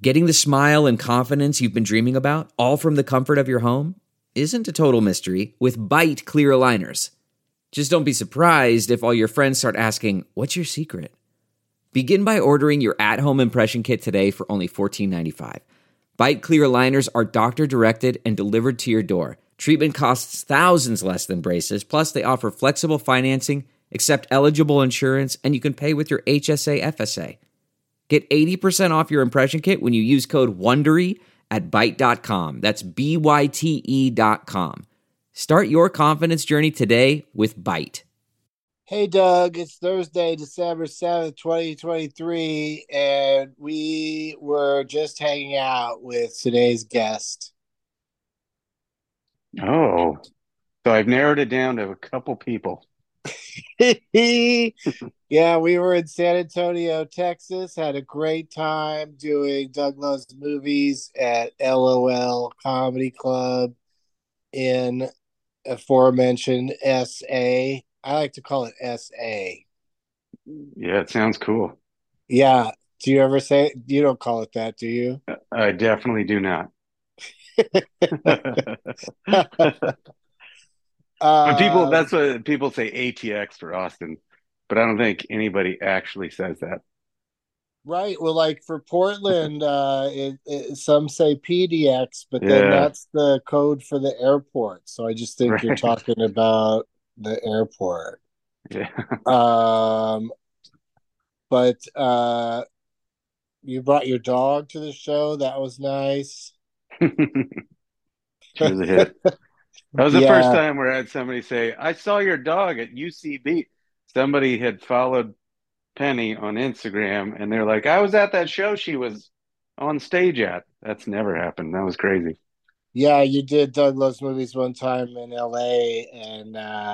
Getting the smile and confidence you've been dreaming about, all from the comfort of your home, isn't a total mystery with Byte clear aligners. Just don't be surprised if all your friends start asking, "What's your secret?" Begin by ordering your at-home impression kit today for only $14.95. Byte clear aligners are doctor-directed and delivered to your door. Treatment costs thousands less than braces, plus they offer flexible financing, accept eligible insurance, and you can pay with your HSA FSA. Get 80% off your impression kit when you use code WONDERY at Byte.com. That's BYTE.com. Start your confidence journey today with Byte. Hey, Doug, it's Thursday, December 7th, 2023, and we were just hanging out with today's guest. Oh, so I've narrowed it down to a couple people. Yeah, we were in San Antonio, Texas, had a great time doing Doug Loves Movies at LOL Comedy Club in aforementioned SA. I like to call it SA. Yeah, it sounds cool. Yeah. Do you ever say you don't call it that, do you? I definitely do not. When that's what people say ATX for Austin, but I don't think anybody actually says that. Right. Well, like for Portland, some say PDX, but then that's the code for the airport. So I just think you're talking about the airport. Yeah. But you brought your dog to the show. That was nice. She was a hit. That was the first time where I had somebody say, "I saw your dog at UCB." Somebody had followed Penny on Instagram, and they're like, "I was at that show she was on stage at." That's never happened. That was crazy. Yeah, you did Doug Loves Movies one time in LA, and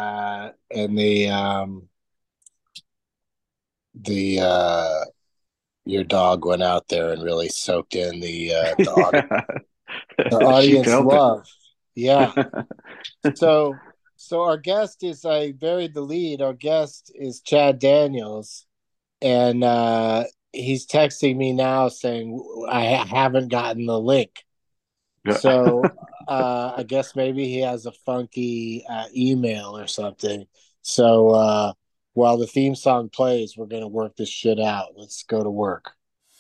your dog went out there and really soaked in the audience love. Yeah. So our guest is, I buried the lead. Our guest is Chad Daniels, and he's texting me now saying I haven't gotten the link. So I guess maybe he has a funky email or something. So while the theme song plays, we're going to work this shit out. Let's go to work.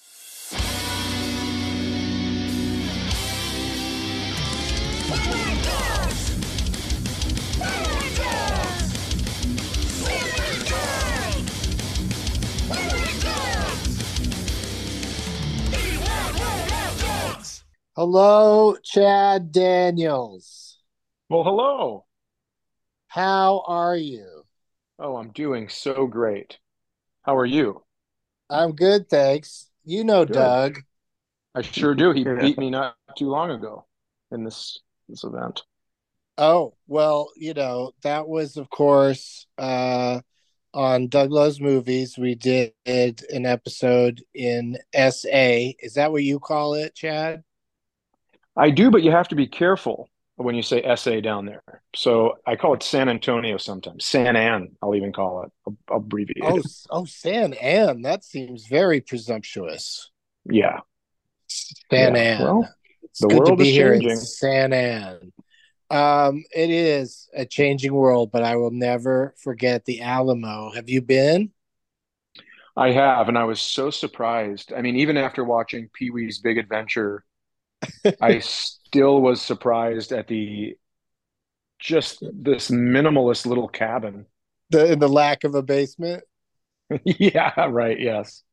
Hello, Chad Daniels. Well, hello. How are you? Oh, I'm doing so great. How are you? I'm good, thanks. You know Good. Doug. I sure do. He beat me not too long ago in this event. Oh, well, that was, of course, on Doug Loves Movies. We did an episode in SA. Is that what you call it, Chad? I do, but you have to be careful when you say SA down there. So I call it San Antonio sometimes. San An, I'll even call it. I'll abbreviate it. Oh, San An. That seems very presumptuous. Yeah. San An. Well, it's the good world to be is here changing. in San An. It is a changing world, but I will never forget the Alamo. Have you been? I have, and I was so surprised. I mean, even after watching Pee-wee's Big Adventure, I still was surprised at just this minimalist little cabin. The lack of a basement. Yeah, right. Yes.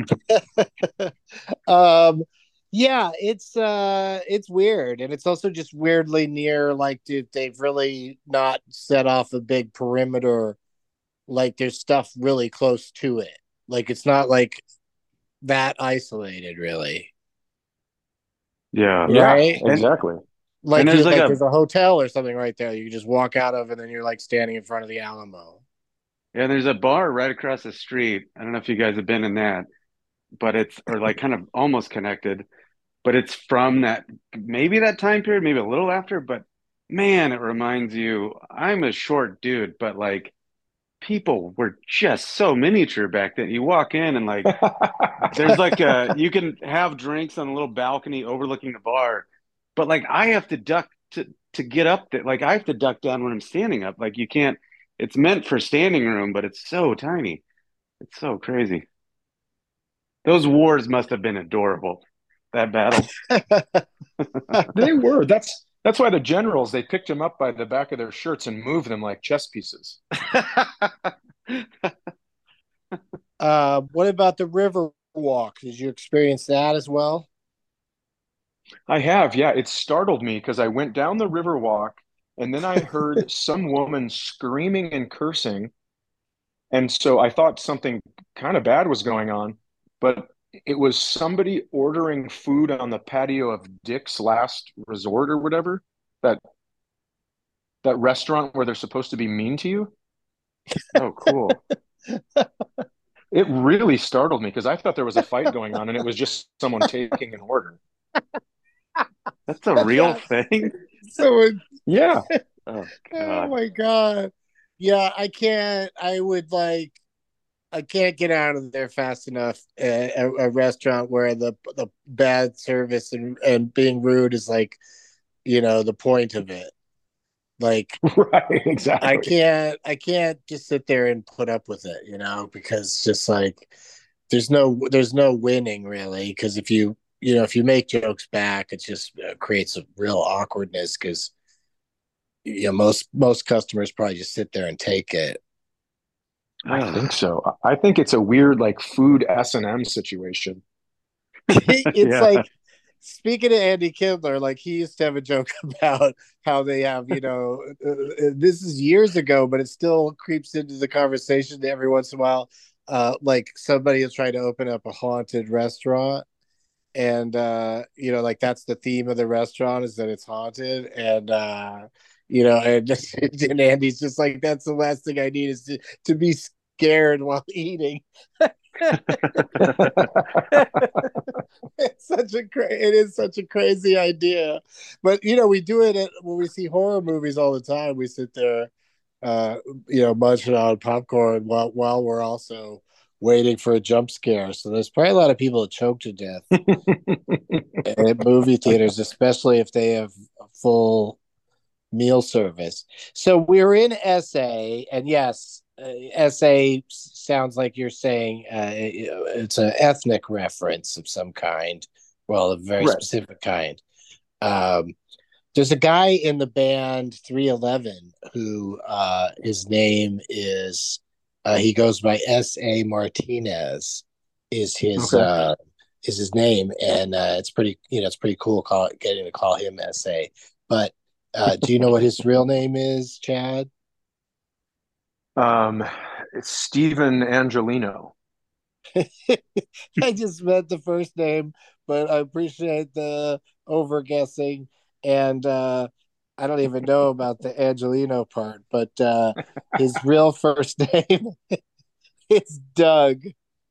Yeah, it's weird, and it's also just weirdly near. Like, dude, they've really not set off a big perimeter. Like, there's stuff really close to it. Like, it's not like that isolated, really. Yeah. Right. Yeah, exactly. Like, there's a hotel or something right there you can just walk out of, and then you're like standing in front of the Alamo. Yeah, there's a bar right across the street. I don't know if you guys have been in that, but or like kind of almost connected, but it's from maybe that time period, maybe a little after, but man, it reminds you, I'm a short dude, but like people were just so miniature back then. You walk in and like there's like you can have drinks on a little balcony overlooking the bar, but like I have to duck to get up there. Like I have to duck down when I'm standing up. Like you can't. It's meant for standing room, but it's so tiny. It's so crazy. Those wars must have been adorable. That battle. They were. That's why the generals, they picked them up by the back of their shirts and moved them like chess pieces. What about the river walk? Did you experience that as well? I have, yeah. It startled me because I went down the river walk and then I heard some woman screaming and cursing. And so I thought something kind of bad was going on, but it was somebody ordering food on the patio of Dick's Last Resort or whatever, that that restaurant where they're supposed to be mean to you. Oh, cool. It really startled me because I thought there was a fight going on and it was just someone taking an order. That's a real thing. So, Yeah. Oh oh God. my God. Yeah, I can't. I can't get out of there fast enough. A restaurant where the bad service and being rude is like, the point of it. Like, Right, exactly. I can't just sit there and put up with it, because it's just like there's no winning really. Because if you make jokes back, it just creates a real awkwardness. Because most customers probably just sit there and take it. I think so. I think it's a weird like food S&M situation. It's Yeah. like, speaking of Andy Kindler, like he used to have a joke about how they have, this is years ago, but it still creeps into the conversation every once in a while. Like somebody is trying to open up a haunted restaurant, and like that's the theme of the restaurant is that it's haunted, and and, and Andy's just like, that's the last thing I need is to be scared while eating. It is such a crazy idea, but we do it when we see horror movies all the time. We sit there, munching on popcorn while we're also waiting for a jump scare. So there's probably a lot of people that choke to death at movie theaters, especially if they have a full meal service. So we're in SA, and yes, SA sounds like you're saying it's an ethnic reference of some kind. Well, a very Right. specific kind. Um, there's a guy in the band 311 who his name is he goes by S.A. Martinez is his Okay. uh, is his name, and it's pretty cool getting to call him S.A. But do you know what his real name is, Chad? Um, it's Steven Angelino. I just meant the first name, but I appreciate the over guessing. And I don't even know about the Angelino part, but his real first name is Doug.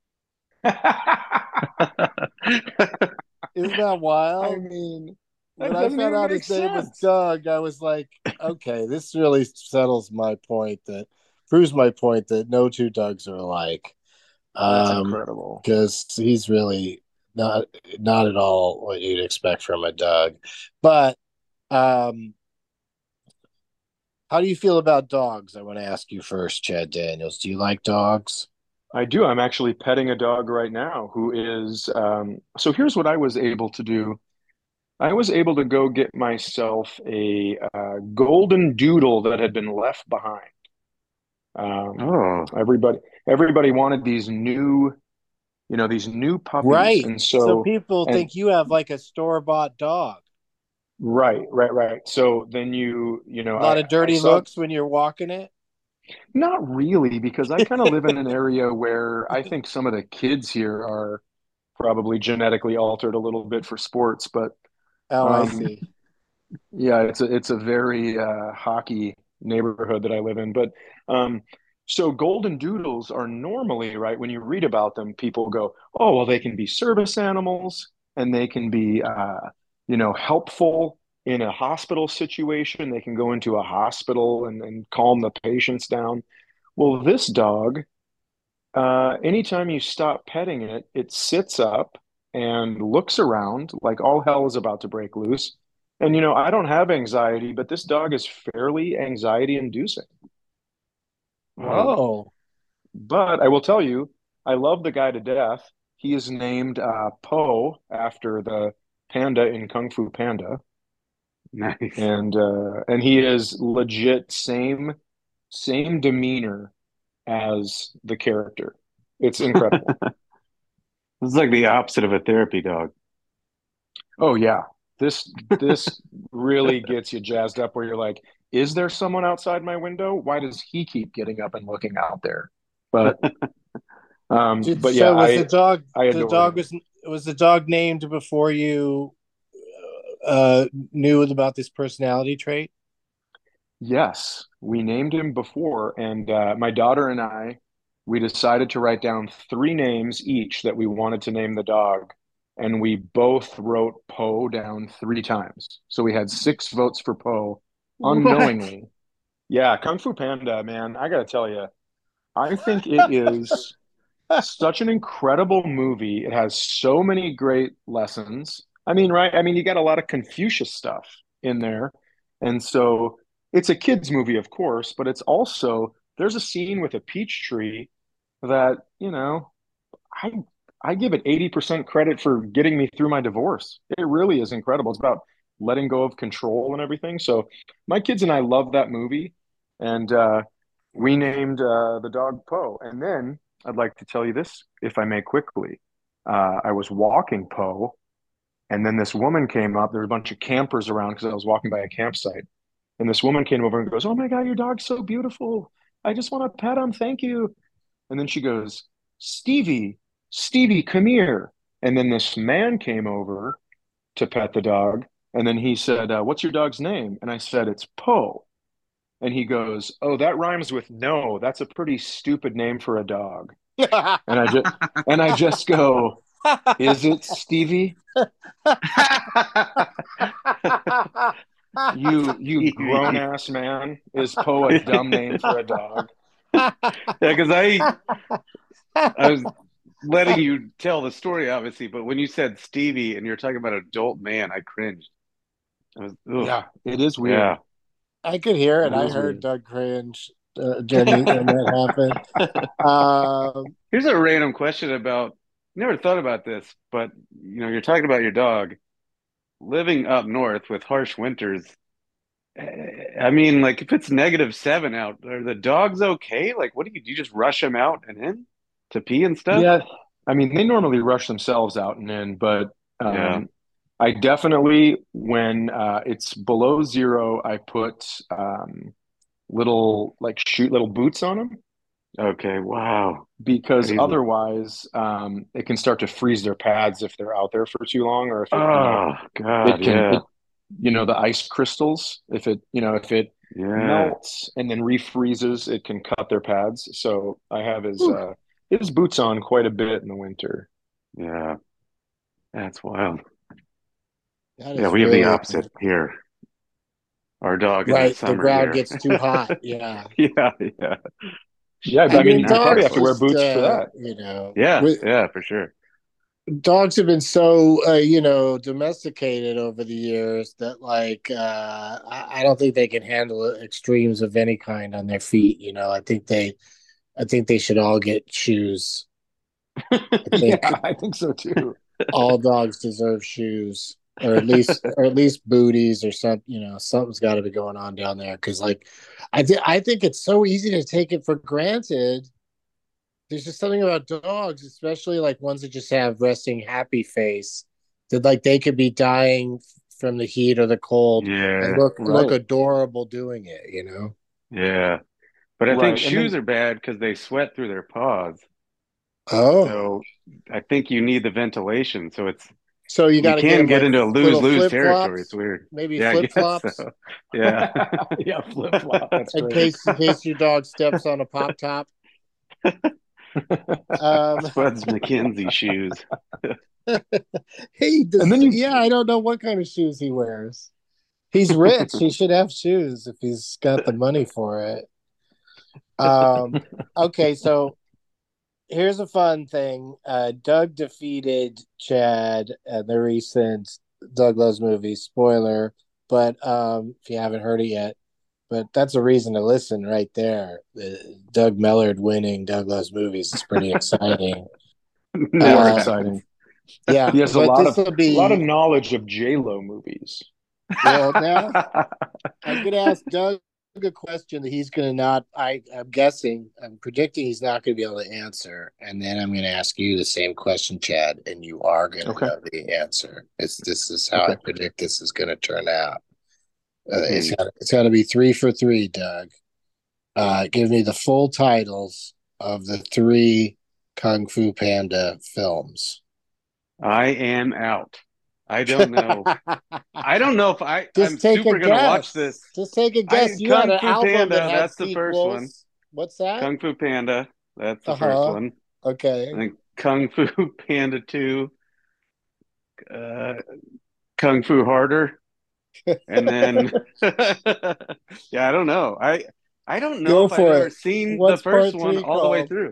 Isn't that I wild? mean, When that I doesn't found even out make his name was sense. Doug, I was like, okay, this really settles my point that proves my point that no two Dougs are alike. That's Um, incredible. because he's really not not at all what you'd expect from a Doug. But um, how do you feel about dogs? I want to ask you first, Chad Daniels. Do you like dogs? I do. I'm actually petting a dog right now who is, so here's what I was able to do. I was able to go get myself a golden doodle that had been left behind. Um, Oh, everybody wanted these new puppies. Right. And So so, people and think you have like a store-bought dog. right. So then A lot of I dirty saw, looks when you're walking it. not really, because I kind of live in an area where I think some of the kids here are probably genetically altered a little bit for sports, but Oh, I um, see. yeah, it's a very hockey neighborhood that I live in. But so golden doodles are normally, right, when you read about them, people go, oh, well, they can be service animals and they can be helpful in a hospital situation. They can go into a hospital and calm the patients down. Well, this dog, anytime you stop petting it, it sits up and looks around like all hell is about to break loose. And I don't have anxiety, but this dog is fairly anxiety inducing. Wow. Whoa. But I will tell you, I love the guy to death. He is named Po after the panda in Kung Fu Panda, Nice. and he is legit same demeanor as the character. It's incredible. This is like the opposite of a therapy dog. Oh yeah. This really gets you jazzed up where you're like, is there someone outside my window? Why does he keep getting up and looking out there? But but yeah, So was the dog I the adore dog him. was the dog named before you knew about this personality trait? Yes, we named him before, and my daughter and we decided to write down three names each that we wanted to name the dog, and we both wrote Poe down three times. So we had six votes for Poe What? unknowingly. Yeah, Kung Fu Panda, man, I gotta tell you, I think it is such an incredible movie. It has so many great lessons. I mean, right? I mean, you got a lot of Confucius stuff in there. And so it's a kids movie, of course, but it's also there's a scene with a peach tree that, I I give it 80% credit for getting me through my divorce. It really is incredible. It's about letting go of control and everything. So my kids and I love that movie. And we named the dog Poe. And then I'd like to tell you this, if I may quickly. I was walking Poe, and then this woman came up. There were a bunch of campers around because I was walking by a campsite. And this woman came over and goes, "Oh my God, your dog's so beautiful. I just want to pet him. Thank you." And then she goes, "Stevie, Stevie, come here." And then this man came over to pet the dog. And then he said, "What's your dog's name?" And I said, "It's Poe." And he goes, "Oh, that rhymes with no. That's a pretty stupid name for a dog." And I just go, "Is it, Stevie? You grown Stevie. ass man. Is Poe a dumb name for a dog?" Yeah, because I was letting you tell the story, obviously, but when you said Stevie and you're talking about adult man, I cringed. I was, ugh, Yeah, it is yeah. weird. I could hear it. It I is heard weird. Doug cringe when that happened. Here's a random question about, never thought about this, but you're talking about your dog living up north with harsh winters. I mean, like if it's -7 out, are the dogs okay? Like, what do you just rush them out and in to pee and stuff? Yeah, I mean, they normally rush themselves out and in, but Yeah. I definitely, when it's below zero, I put little like shoot little boots on them Okay. Wow. because Crazy. otherwise, it can start to freeze their pads if they're out there for too long, or if Oh God. it can Yeah. the ice crystals, if it Yeah. melts and then refreezes, it can cut their pads. So I have Whew, his boots on quite a bit in the winter. Yeah. That's wild. that Yeah, is we have the really opposite here. Our dog in the right. The summer ground here. gets too hot. Yeah. Yeah. Yeah. Yeah, I I mean, mean, you probably dogs have to wear just, boots for that. Yeah. Yeah. For sure. dogs have been so, domesticated over the years that, like, I don't think they can handle extremes of any kind on their feet. I think they should all get shoes. I think Yeah, I think so too. all dogs deserve shoes, or at least booties or something. Something's got to be going on down there because, like, I think it's so easy to take it for granted. There's just something about dogs, especially like ones that just have resting happy face, that like they could be dying from the heat or the cold and Yeah. look Right, adorable doing it. Yeah. But I think right. And shoes then, are bad because they sweat through their paws. Oh, So I think you need the ventilation. So so you you got to get can them get like into a little lose-lose flip territory. It's flops, weird. maybe Yeah, I flip guess so. flops, Yeah. yeah, flip flop. That's in great. case your dog steps on a pop top. Um, Spuds McKenzie shoes. he And does. then you, Yeah, I don't know what kind of shoes he wears. He's rich. He should have shoes if he's got the money for it. Okay, so here's a fun thing. Doug defeated Chad at the recent Doug Loves Movies. Spoiler, but if you haven't heard it yet, but that's a reason to listen right there. Doug Mellard winning Doug Loves Movies is pretty exciting. Very Never exciting. Yeah, He has but this will a lot of be knowledge of J-Lo movies. well now. I'm going to ask Doug a question that he's going to not. I'm predicting he's not going to be able to answer, and then I'm going to ask you the same question, Chad, and you are going to Okay. know the answer. This is how I Okay. predict this is going to turn out. Mhm. It's got to be 3 for 3, Doug. Give me the full titles of the 3 Kung Fu Panda films. I am out. I don't know. I don't know if I'm Just take a super gonna watch guess. this. Just take a guess. You had Kung an Fu album that Panda, had that's the first one. sequels. What's that? Kung Fu Panda, that's the first Uh-huh. one. Okay. I think Kung Fu Panda 2, uh, Kung Fu Harder, and then yeah, I don't know. I don't know Go if I've for ever it. seen the What's first part one 3 all the way called? through.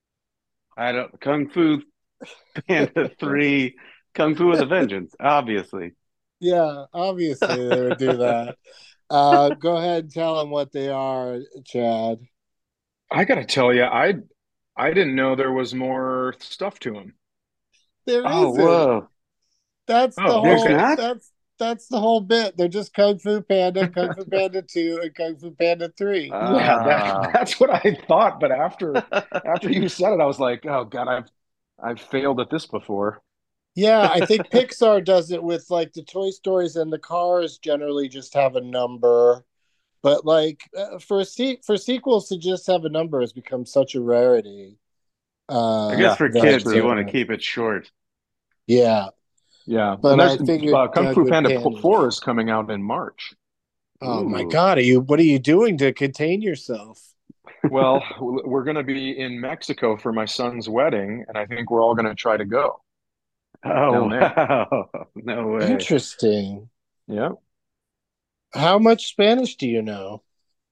I don't Kung Fu Panda 3, Kung Fu with a Vengeance, obviously. Yeah, obviously they would do that. Go ahead and tell them what they are, Chad. I gotta tell you, I didn't know there was more stuff to him. There Oh, isn't. whoa. That's the Oh, There's whole. okay. not? That's the whole bit. They're just Kung Fu Panda, Kung Fu Panda 2, and Kung Fu Panda 3. Yeah, Ah. that's what I thought. But after you said it, I was like, oh God, I've failed at this before. Yeah, I think Pixar does it with like the Toy Stories, and the cars generally just have a number. But like for sequels to just have a number has become such a rarity. I guess for That kids, you want to keep it short. yeah, Yeah, and but there's I figured Kung Doug Fu would Panda pin. 4 is coming out in March. Oh my Ooh. God, what are you doing to contain yourself? Well, we're going to be in Mexico for my son's wedding, and I think we're all going to try to go down Oh, there. wow. No way. Interesting. Yeah, How much Spanish do you know?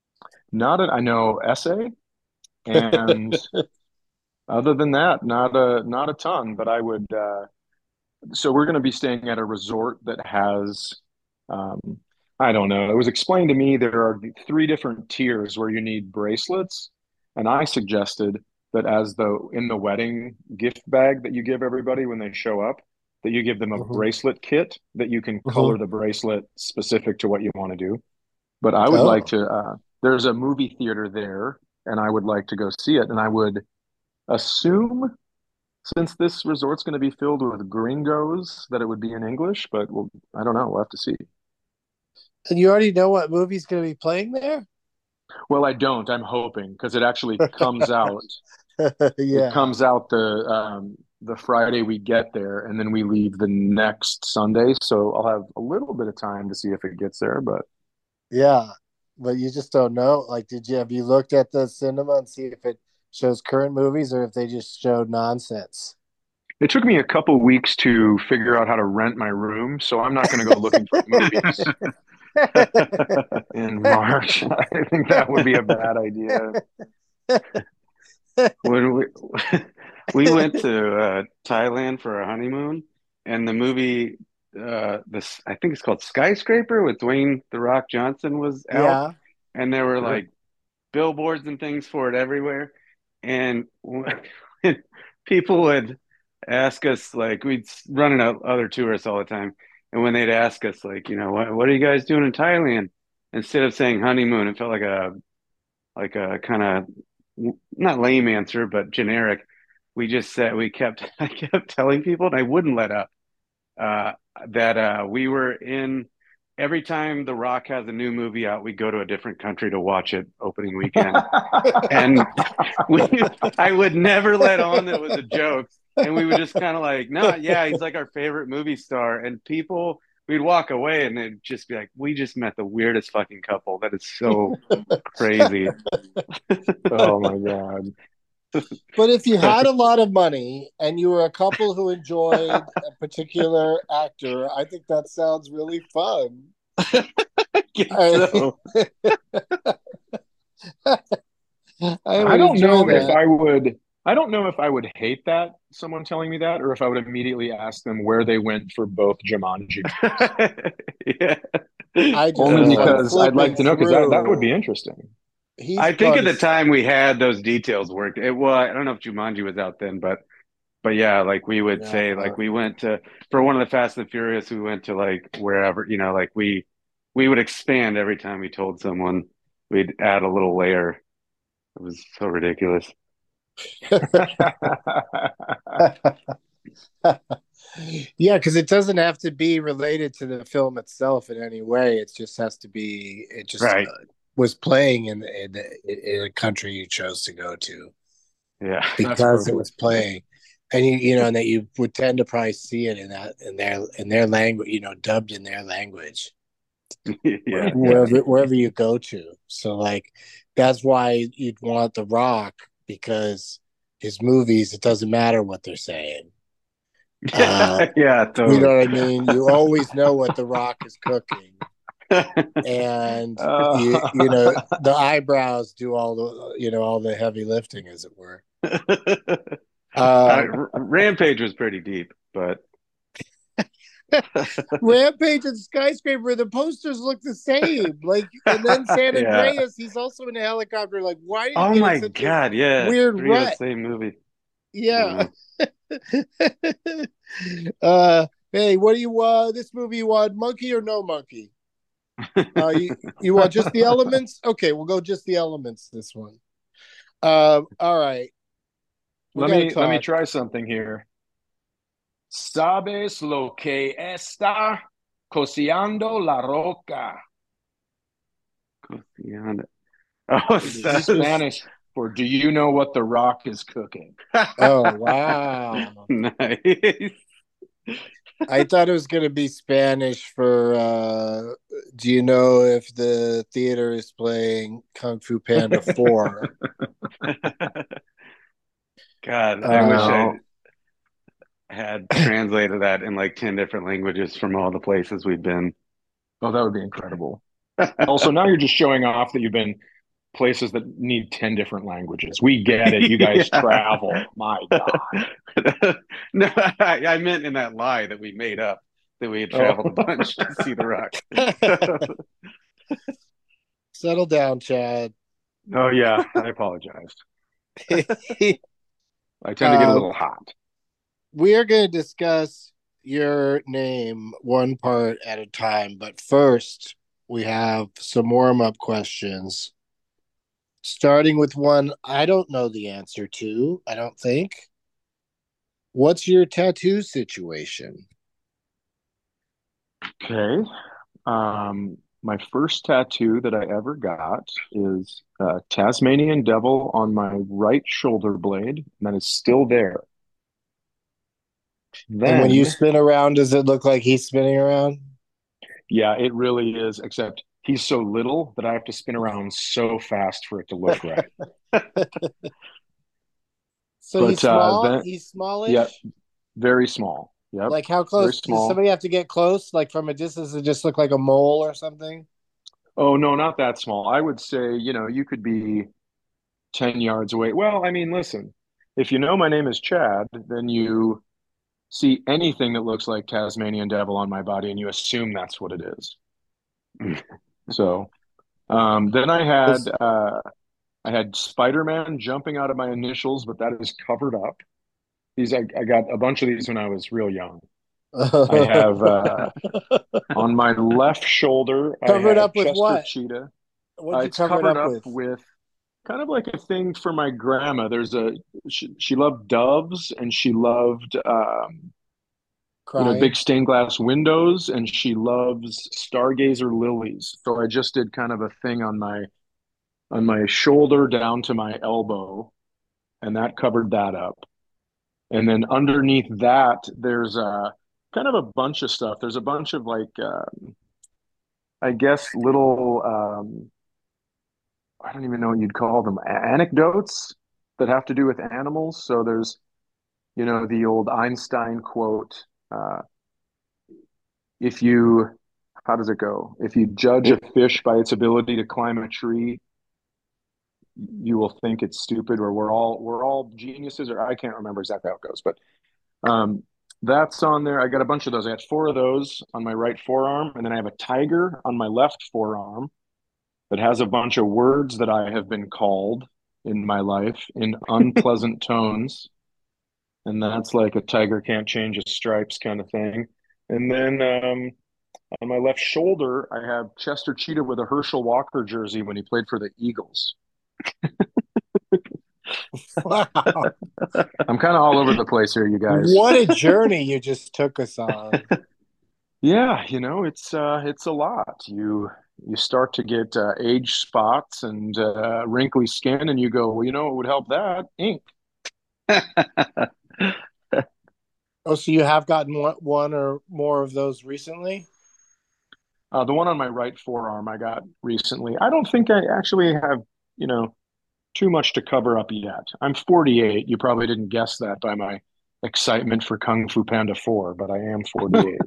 I know essay, and other than that, not a ton. But I would. So we're going to be staying at a resort that has, um, I don't know. It was explained to me there are 3 different tiers where you need bracelets, and I suggested that as the in the wedding gift bag that you give everybody when they show up, that you give them a Mhm, bracelet kit that you can color mhm. the bracelet specific to what you want to do. But I would like Oh, to. There's a movie theater there, and I would like to go see it. And I would assume since this resort's going to be filled with gringos that it would be in English, but I don't know. We'll have to see. and you already know what movie's going to be playing there? Well, I don't. I'm hoping because it actually comes out. It Yeah, comes out the Friday we get there, and then we leave the next Sunday. So I'll have a little bit of time to see if it gets there. But yeah, but you just don't know. Like, have you looked at the cinema and see if it shows current movies or if they just showed nonsense? it took me a couple weeks to figure out how to rent my room, so I'm not going to go looking for movies in March. I think that would be a bad idea. When we went to Thailand for our honeymoon, and the movie, this I think it's called Skyscraper with Dwayne The Rock Johnson was out, Yeah. and there were Sure. like billboards and things for it everywhere. And when people would ask us, like, we'd run into other tourists all the time, and when they'd ask us, like, what are you guys doing in Thailand? Instead of saying honeymoon, it felt like a kind of not lame answer, but generic. We just said we kept I kept telling people, and I wouldn't let up uh, that we were in. Every time The Rock has a new movie out, we go to a different country to watch it opening weekend. And we, I would never let on that it was a joke. And we would just kind of like, no, yeah, he's like our favorite movie star. And people, we'd walk away and they'd just be like, we just met the weirdest fucking couple. That is so crazy. Oh my God. But if you had a lot of money and you were a couple who enjoyed a particular actor, I think that sounds really fun. I guess I- so. I I would don't enjoy know if that. I would. I don't know if I would hate that, someone telling me that, or if I would immediately ask them where they went for both Jumanji movies. Yeah. I just Only was like because I'd like flipping to know, because that would be through. interesting. He's I think gone at to the time we had those details worked. It was, I don't know if Jumanji was out then, but yeah, like we would say, uh, like we went to for one of the Fast and Furious, we went to like wherever, like we would expand every time we told someone. We'd add a little layer. It was so ridiculous. yeah, because it doesn't have to be related to the film itself in any way. It just has to be. It just Right. was playing in a country you chose to go to Yeah. That's because it perfect. was playing, and and that you would tend to probably see it in their language, dubbed in their language Yeah. Yeah. wherever you go to. So like that's why you'd want The Rock because his movies, it doesn't matter what they're saying. Yeah, You know totally. what I mean? You always know what The Rock is cooking, and the eyebrows do all all the heavy lifting, as it were. Um, Rampage was pretty deep, but Rampage and Skyscraper, the posters look the same. Like, and then San yeah. Andreas, he's also in a helicopter. Like, why did he Oh get in my such a God, yeah. weird Three of the rut? same movie. Yeah. Uh, Hey, what do you want? This movie, you want monkey or no monkey? You want just the elements? Okay, we'll go just the elements this one. All right. We Let got to me talk. try something here. ¿Sabes lo que está cocinando la roca? Beyond it. Oh, It is Spanish for do you know what the rock is cooking? Oh, wow. nice. I thought it was going to be Spanish for do you know if the theater is playing Kung Fu Panda 4? God, I wish I Uh, No. had translated that in like 10 different languages from all the places we've been. Oh, that would be incredible. Also, now you're just showing off that you've been places that need 10 different languages. We get it. You guys Yeah. travel. My God. No, I meant in that lie that we made up that we had Oh, traveled a bunch to see The Rock. settle down, Chad. oh yeah. I apologize. I tend to get a uh, little hot. we are going to discuss your name one part at a time, but first we have some warm up questions. Starting with one I don't know the answer to, I don't think. What's your tattoo situation? Okay. My first tattoo that I ever got is Tasmanian Devil on my right shoulder blade, and that is still there. And when you Then, spin around, does it look like he's spinning around? yeah, it really is, except he's so little that I have to spin around so fast for it to look right. So he's But small? then, He's yeah, smallish? very small. Yep, Like how very close? Does small. somebody have to get close? Like from a distance to just look like a mole or something? Oh, no, not that small. I would say, you could be 10 yards away. Well, I mean, listen, if you know my name is Chad, then you see anything that looks like Tasmanian Devil on my body and you assume that's what it is. So, then I had Spider-Man jumping out of my initials, but that is covered up. I got a bunch of these when I was real young. I have on my left shoulder, I Covered have up with Chester what? Cheetah. What'd you It's cover it covered up up with? with kind of like a thing for my grandma. She loved doves and she loved big Crying. stained glass windows, and she loves stargazer lilies. So I just did kind of a thing on my shoulder down to my elbow, and that covered that up. And then underneath that, there's a kind of a bunch of stuff. There's a bunch of I guess little I don't even know what you'd call them, anecdotes that have to do with animals. So there's the old Einstein quote, uh, if you how does it go? If you judge a fish by its ability to climb a tree, you will think it's stupid, or we're all geniuses, or I can't remember exactly how it goes, but um, that's on there. I got a bunch of those. I got four of those on my right forearm, and then I have a tiger on my left forearm that has a bunch of words that I have been called in my life in unpleasant tones. And that's like a tiger can't change his stripes kind of thing. And then on my left shoulder, I have Chester Cheetah with a Herschel Walker jersey when he played for the Eagles. Wow. I'm kind of all over the place here, you guys. What a journey you just took us on. Yeah, it's a lot. You start to get age spots and wrinkly skin, and you go, well, what would help that? Ink. Oh, so you have gotten one or more of those recently? The one on my right forearm I got recently. I don't think I actually have, too much to cover up yet. I'm 48. You probably didn't guess that by my excitement for Kung Fu Panda 4, but I am 48.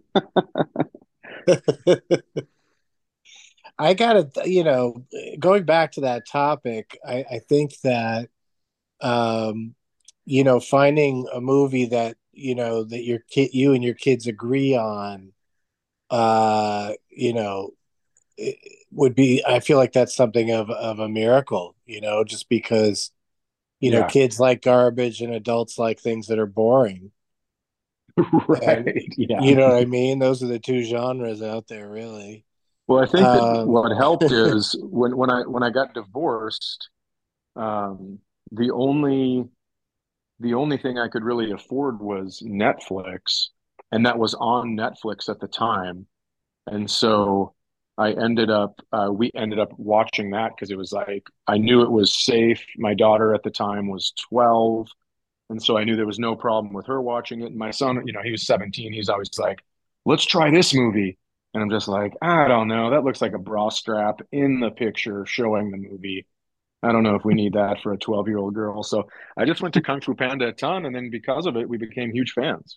I gotta, going back to that topic, I think that, um, finding a movie that, that you and your kids agree on, it would be, I feel like that's something of a miracle, just because, Yeah, kids like garbage and adults like things that are boring. And right. Yeah. you know what I mean? Those are the two genres out there, really. Well, I think that Um, what helped is when I got divorced, um, the only the only thing I could really afford was Netflix, and that was on Netflix at the time. And so we ended up watching that because it was like, I knew it was safe. My daughter at the time was 12. And so I knew there was no problem with her watching it. And my son, he was 17. He's always like, let's try this movie. And I'm just like, I don't know. That looks like a bra strap in the picture showing the movie. I don't know if we need that for a 12-year-old girl. So I just went to Kung Fu Panda a ton. And then because of it, we became huge fans.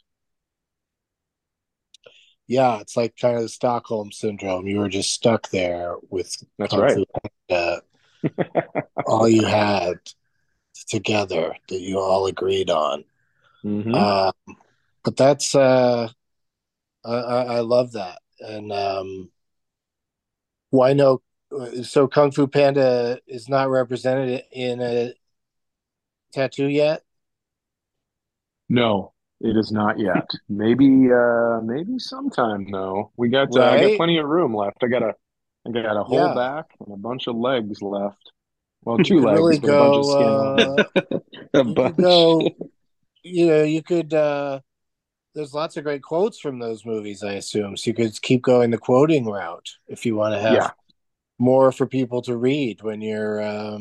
yeah, it's like kind of the Stockholm syndrome. You were just stuck there with That's Kung right. Fu Panda. All you had together that you all agreed on. Hmm. Uh, but that's I love that, and why no? So Kung Fu Panda is not represented in a tattoo yet, No, it is not yet. Maybe sometime though. I got right? plenty of room left. I got a whole Yeah, back and a bunch of legs left. Well, you two could really legs, but a bunch of skin left. go. A You could bunch. go. You could. There's lots of great quotes from those movies, I assume. So you could keep going the quoting route if you want to have Yeah, more for people to read when you're,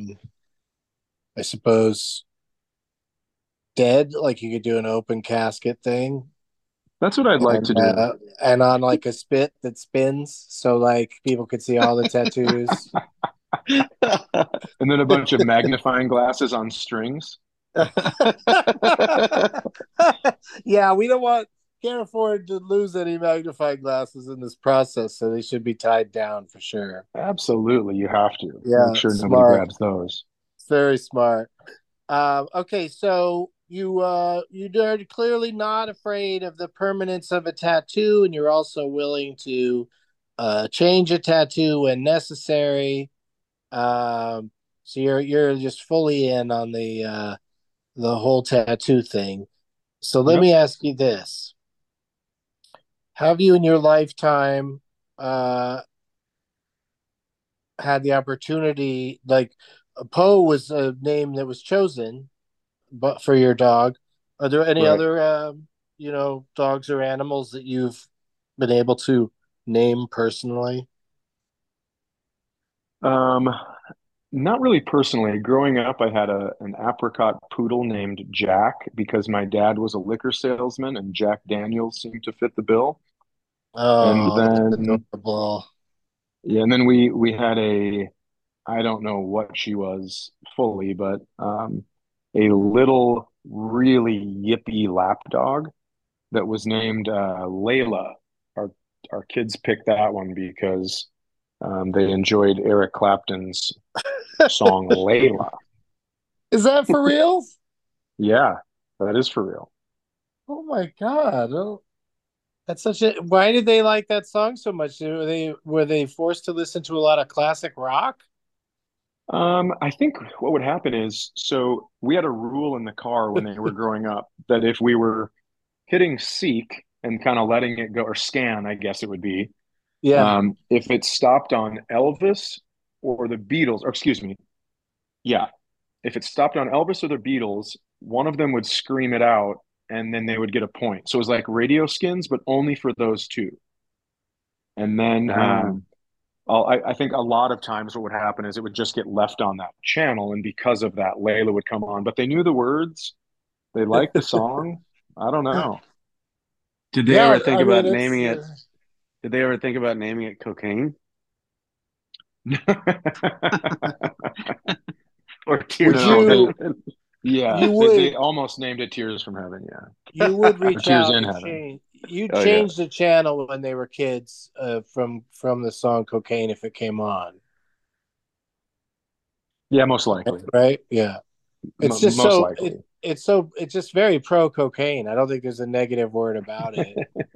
I suppose, dead. Like you could do an open casket thing, that's what I'd like and to do. on like a spit that spins, so like people could see all the tattoos. And then a bunch of magnifying glasses on strings. Yeah, we don't want can't afford to lose any magnifying glasses in this process, so they should be tied down for sure. Absolutely, you have to make Yeah, sure nobody smart. grabs those. It's very smart. Okay, so you're clearly not afraid of the permanence of a tattoo, and you're also willing to change a tattoo when necessary. So you're just fully in on the whole tattoo thing. So let Yep. me ask you this: have you in your lifetime uh, had the opportunity, like Poe was a name that was chosen, but for your dog, are there any Right. other dogs or animals that you've been able to name personally? Um, Not really personally. Growing up, I had an apricot poodle named Jack because my dad was a liquor salesman and Jack Daniels seemed to fit the bill. And Oh, that's then adorable. yeah, and then we had I don't know what she was fully, but a little really yippy lap dog that was named Layla. Our our kids picked that one because they enjoyed Eric Clapton's song Layla. Is that for real? Yeah, that is for real. Oh my God. Oh, that's such a why did they like that song so much? Were they forced to listen to a lot of classic rock? I think what would happen is, so we had a rule in the car when they were growing up that if we were hitting seek and kind of letting it go, or scan, I guess it would be, Yeah. if it stopped on Elvis or the Beatles, or excuse me, yeah, if it stopped on Elvis or the Beatles, one of them would scream it out and then they would get a point. So it was like radio skins, but only for those two. And then I think a lot of times what would happen is it would just get left on that channel. And because of that, Layla would come on. But they knew the words, they liked the song. I don't know. Did they Yeah, ever think I mean about it's naming it? Did they ever think about naming it cocaine or would tears from you heaven? Yeah, you they would almost named it Tears from Heaven. Yeah, or reach Tears out in and Heaven. change you'd Oh yeah. change the channel when they were kids from the song Cocaine if it came on. Yeah, most likely. Right? Yeah. It's just Most so likely. it's just very pro cocaine. I don't think there's a negative word about it.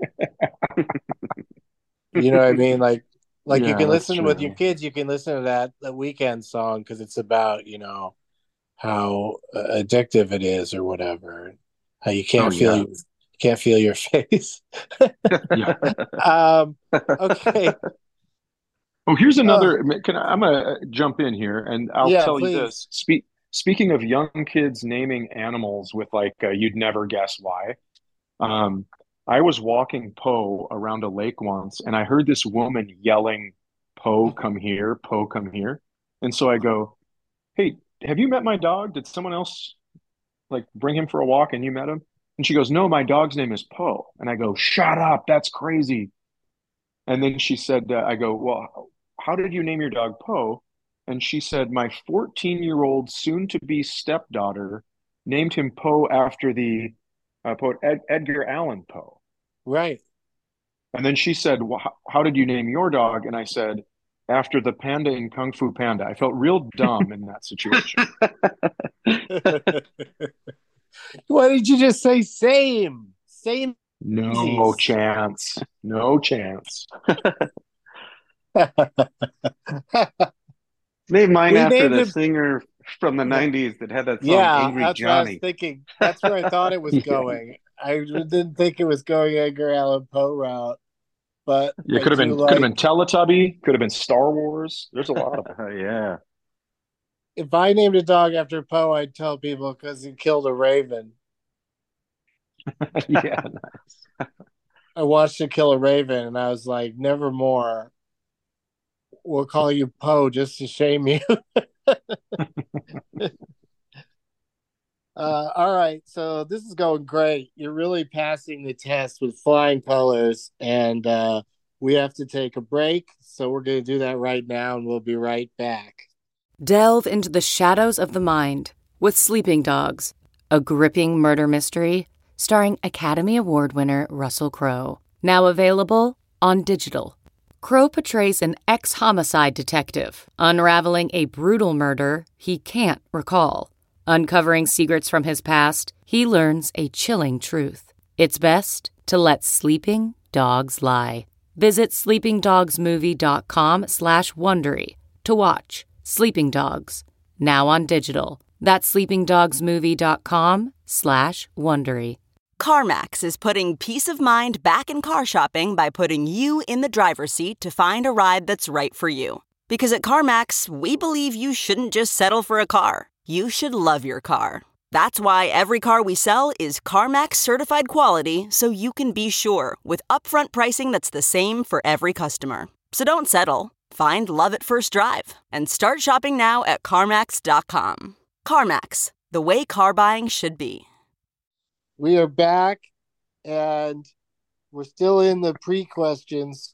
You know what I mean? Like you Yeah, can that's listen with your true. kids, you can listen to that the weekend song because it's about, how addictive it is or whatever. How you Oh yeah, can't feel your face. yeah. um okay. Oh, here's Uh, another. I'm gonna jump in here, and I'll yeah, tell you please. this. Speaking of young kids naming animals with like you'd never guess why. Um, I was walking Poe around a lake once, and I heard this woman yelling, "Poe, come here! Poe, come here!" And so I go, "Hey, have you met my dog? Did someone else like bring him for a walk, and you met him?" And she goes, "No, my dog's name is Poe." And I go, "Shut up! That's crazy." And then she said, I go, "Well, how did you name your dog Poe?" And she said, "My 14-year-old soon to be stepdaughter named him Poe after the poet Edgar Allan Poe." Right. And then she said, "Well, how did you name your dog?" And I said, "After the panda in Kung Fu Panda." I felt real dumb in that situation. Why did you just say same? Same No Samesies. chance. No chance. Name mine We after named the him. singer from the '90s that had that song Yeah, "Angry that's what I was Johnny." thinking. That's where I thought it was Yeah. going. I didn't think it was going Edgar Allan Poe route, but Yeah, I do could have like been Teletubby, could have been Star Wars. There's a lot of them. Oh yeah. if I named a dog after Poe, I'd tell people because he killed a raven. Yeah. I watched him kill a raven, and I was like, never more. We'll call you Poe just to shame you. All right, so this is going great. You're really passing the test with flying colors, and we have to take a break. So we're going to do that right now, and we'll be right back. Delve into the shadows of the mind with Sleeping Dogs, a gripping murder mystery starring Academy Award winner Russell Crowe. Now available on digital. Crowe portrays an ex-homicide detective unraveling a brutal murder he can't recall. Uncovering secrets from his past, he learns a chilling truth. It's best to let sleeping dogs lie. Visit sleepingdogsmovie.com/Wondery to watch Sleeping Dogs, now on digital. That's sleepingdogsmovie.com/Wondery. CarMax is putting peace of mind back in car shopping by putting you in the driver's seat to find a ride that's right for you. Because at CarMax, we believe you shouldn't just settle for a car. You should love your car. That's why every car we sell is CarMax certified quality, so you can be sure with upfront pricing that's the same for every customer. So don't settle. Find love at first drive and start shopping now at CarMax.com. CarMax, the way car buying should be. We are back, and we're still in the pre-questions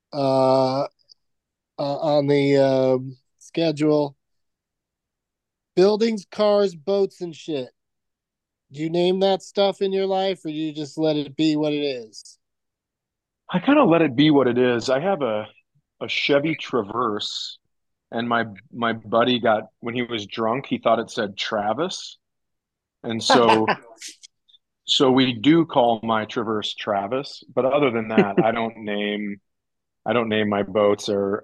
on the schedule. Buildings, cars, boats, and shit. Do you name that stuff in your life, or do you just let it be what it is? I kind of let it be what it is. I have a Chevy Traverse and my buddy got, when he was drunk, he thought it said Travis, and so we do call my Traverse Travis, but other than that, I don't name my boats, or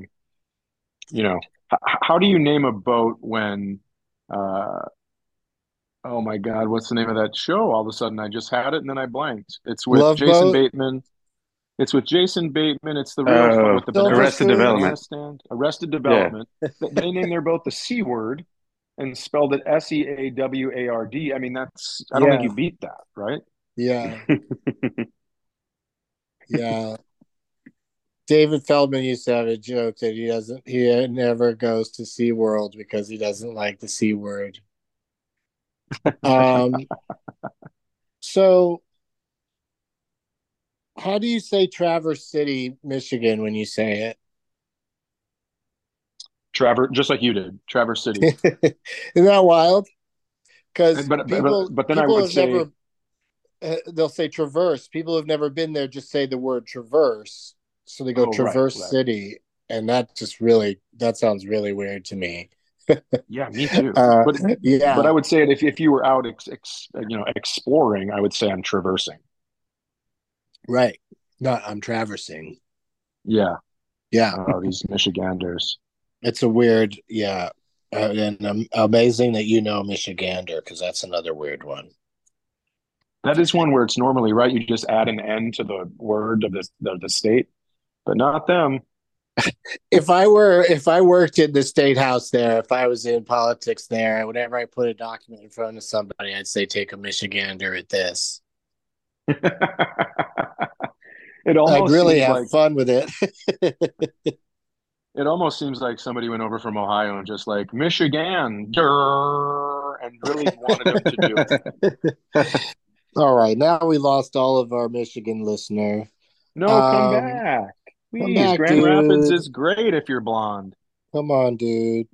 how do you name a boat when oh my God, what's the name of that show? All of a sudden I just had it and then I blanked. It's with Love Jason Boat, Bateman. It's with Jason Bateman. It's the real fun with the Silver Arrested Development. banana stand. Arrested Yeah. Development. They named their boat the C word and spelled it Seaward. I mean, I don't think Yeah. you beat that, right? Yeah. Yeah. David Feldman used to have a joke that he never goes to SeaWorld because he doesn't like the C word. So how do you say Traverse City, Michigan when you say it? Just like you did, Traverse City. Isn't that wild? Because But then I people would have say, never they'll say Traverse. People have never been there just say the word Traverse. So they go oh, right, Traverse right. City, and that sounds really weird to me. Yeah, me too. Yeah, But I would say it if you were out exploring, I would say I'm traversing. right. No, I'm traversing. Yeah. Yeah, Oh, these Michiganders. it's a weird. Yeah, and amazing that you know Michigander because that's another weird one. That is one where it's normally right. You just add an N to the word of the state, but not them. If I worked in the state house there, if I was in politics there, whenever I put a document in front of somebody, I'd say take a Michigander at this. It I'd almost really seems have like fun with it. it almost seems like somebody went over from Ohio and just like Michigan, durr, and really wanted them to do it. All right, now we lost all of our Michigan listener. No, come Um, back. come Please. back, Grand Rapids dude. is great if you're blonde. Come on, dude.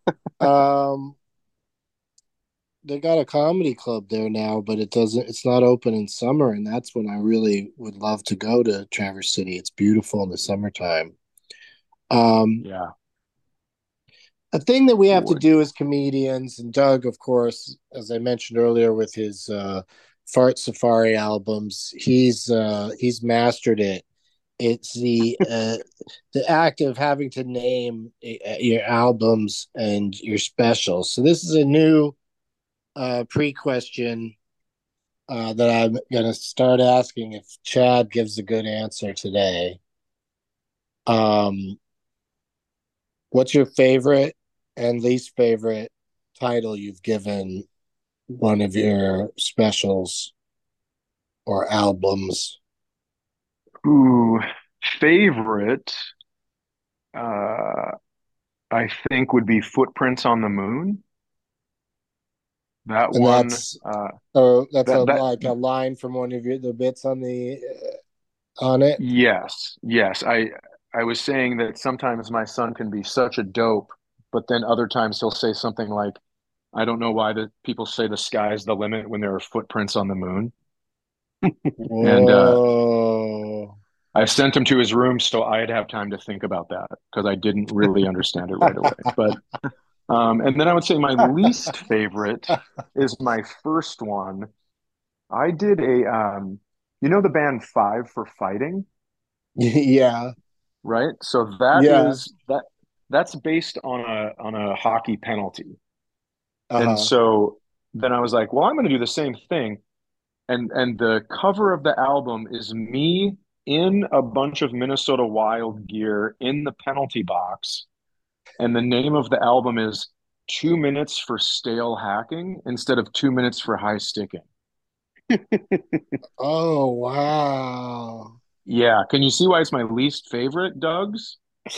They got a comedy club there now, but it's not open in summer, and that's when I really would love to go to Traverse City. It's beautiful in the summertime. Yeah. A thing that we have to Would. do as comedians, and Doug, of course, as I mentioned earlier, with his Fart Safari albums, he's mastered it. It's the act of having to name your albums and your specials. So this is a new pre-question that I'm going to start asking if Chad gives a good answer today. What's your favorite and least favorite title you've given one of your specials or albums? Ooh, favorite, I think would be Footprints on the Moon. That And one, that's that like a line from one of the bits on the on it. yes, yes. I was saying that sometimes my son can be such a dope, but then other times he'll say something like, I don't know why the people say the sky's the limit when there are footprints on the moon. And Whoa. I sent him to his room so I'd have time to think about that because I didn't really understand it right away. But and then I would say my least favorite is my first one. I did the band Five for Fighting, Yeah. right? So Yeah. that's based on a hockey penalty. And Uh-huh. so then I was like, well, I'm going to do the same thing. And the cover of the album is me in a bunch of Minnesota Wild gear in the penalty box. And the name of the album is 2 minutes for stale hacking instead of 2 minutes for high sticking. Oh, wow. Yeah. Can you see why it's my least favorite, Doug's?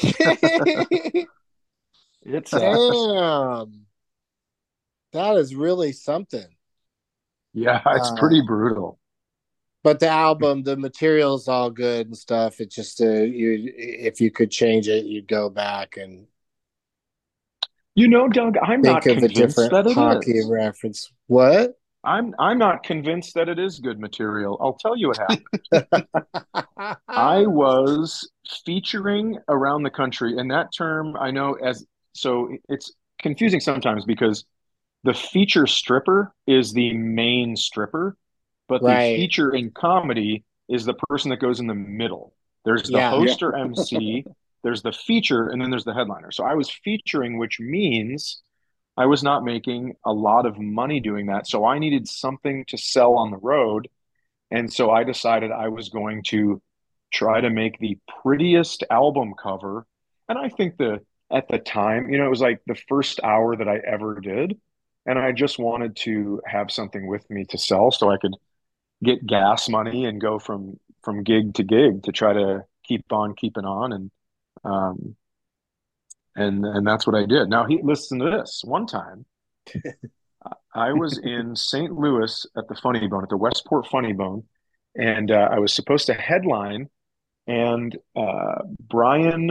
It's Damn. That is really something. yeah, it's pretty brutal. But the album, the material's all good and stuff. It's just if you could change it, you'd go back and Doug, I'm think not of a convinced different that it hockey is. reference. What? I'm not convinced that it is good material. I'll tell you what happened. I was featuring around the country, and that term I know as so it's confusing sometimes because the feature stripper is the main stripper, but the Right. feature in comedy is the person that goes in the middle. There's the Yeah. host or MC, there's the feature, and then there's the headliner. So I was featuring, which means I was not making a lot of money doing that. So I needed something to sell on the road. And so I decided I was going to try to make the prettiest album cover. And I think at the time, it was like the first hour that I ever did. And I just wanted to have something with me to sell so I could get gas money and go from gig to gig to try to keep on keeping on. Um and that's what I did. Now he listen to this. One time I was in St. Louis at the Funny Bone, at the Westport Funny Bone, and I was supposed to headline. And Brian,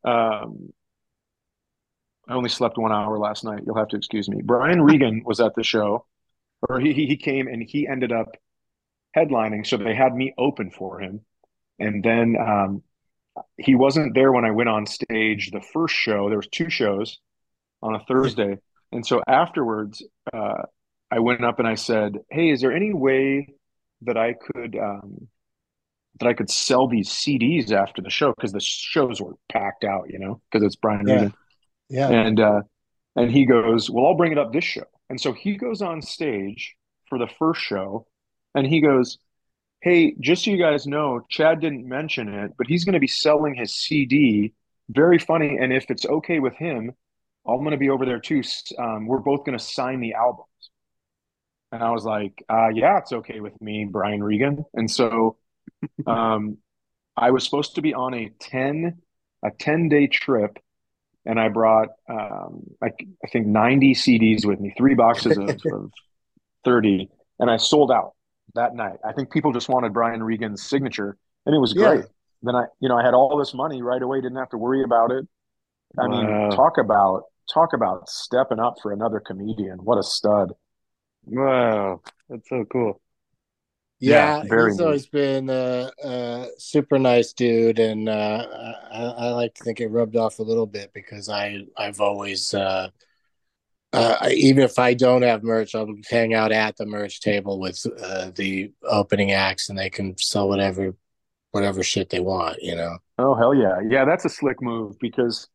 I only slept 1 hour last night. You'll have to excuse me. Brian Regan was at the show, or he came and he ended up headlining. So they had me open for him. And then he wasn't there when I went on stage the first show. There was two shows on a Thursday. And so afterwards, I went up and I said, "Hey, is there any way that I could sell these CDs after the show?" Because the shows were packed out, because it's Brian Yeah. Regan. Yeah. And he goes, "Well, I'll bring it up this show." And so he goes on stage for the first show, and he goes, "Hey, just so you guys know, Chad didn't mention it, but he's going to be selling his CD. Very funny. And if it's okay with him, I'm going to be over there too. We're both going to sign the albums." And I was like, "Yeah, it's okay with me, Brian Regan." And so um, I was supposed to be on a 10-day trip, and I brought I think 90 CDs with me, 3 boxes of 30, and I sold out that night. I think people just wanted Brian Regan's signature, and it was Yeah. great. Then I had all this money right away, didn't have to worry about it. I mean, Wow. talk about stepping up for another comedian. What a stud. Wow. That's so cool. Yeah, Very he's neat. always been a super nice dude, and I like to think it rubbed off a little bit because I've always even if I don't have merch, I'll hang out at the merch table with the opening acts, and they can sell whatever shit they want. Oh, hell yeah. Yeah, that's a slick move because,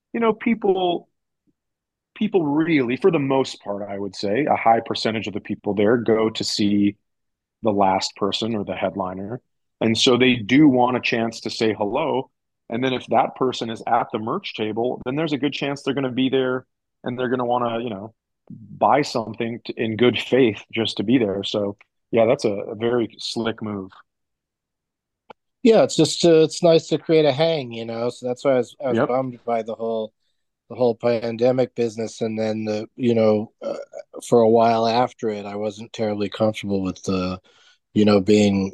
people really, for the most part, I would say, a high percentage of the people there go to see the last person or the headliner. And so they do want a chance to say hello. And then if that person is at the merch table, then there's a good chance they're going to be there and they're going to want to, buy something in good faith just to be there. So, yeah, that's a very slick move. Yeah, it's just it's nice to create a hang. So that's why I was Yep. bummed by the whole pandemic business, and then for a while after it, I wasn't terribly comfortable with the being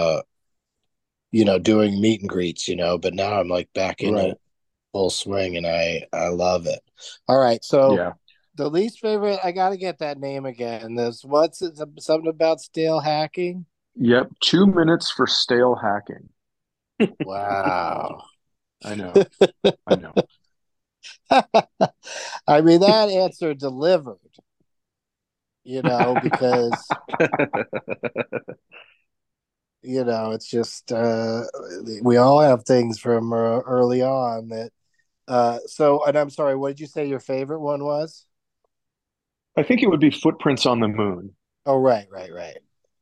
doing meet and greets. But now I'm like back in Right. it full swing, and I love it. All right, so Yeah. the least favorite, I got to get that name again. This what's it, something about stale hacking? Yep. 2 minutes for stale hacking. Wow. I know. I know. I mean, that answer delivered, because it's just we all have things from early on that so, and I'm sorry, what did you say your favorite one was? I think it would be Footprints on the Moon. Oh, right.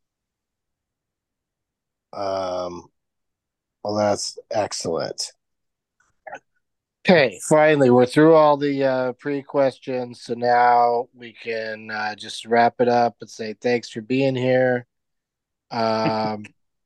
um well, that's excellent. Okay, finally we're through all the pre-questions, so now we can just wrap it up and say thanks for being here. um